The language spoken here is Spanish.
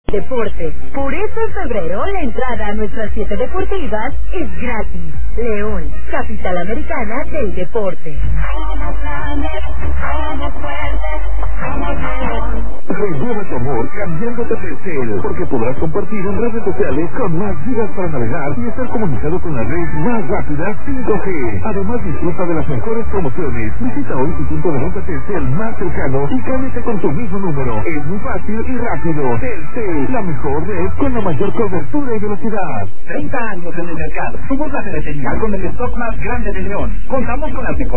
Deporte. Por eso en febrero la entrada a nuestras 7 deportivas es gratis. León, capital americana del deporte. Renueva tu amor cambiándote a Telcel, porque podrás compartir en redes sociales con más gigas para navegar y estar comunicado con la red más rápida 5G. Además disfruta de las mejores promociones. Visita hoy tu punto de venta Telcel más cercano y cámbiate con tu mismo número. Es muy fácil y rápido. Telcel, la mejor red con la mayor cobertura y velocidad. 30 años en el mercado. Somos la ferretería con el stock más grande de León. Contamos con las